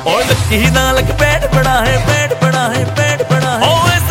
और लकी ना लग पेट बड़ा है, पेट बड़ा है, पेट बड़ा है।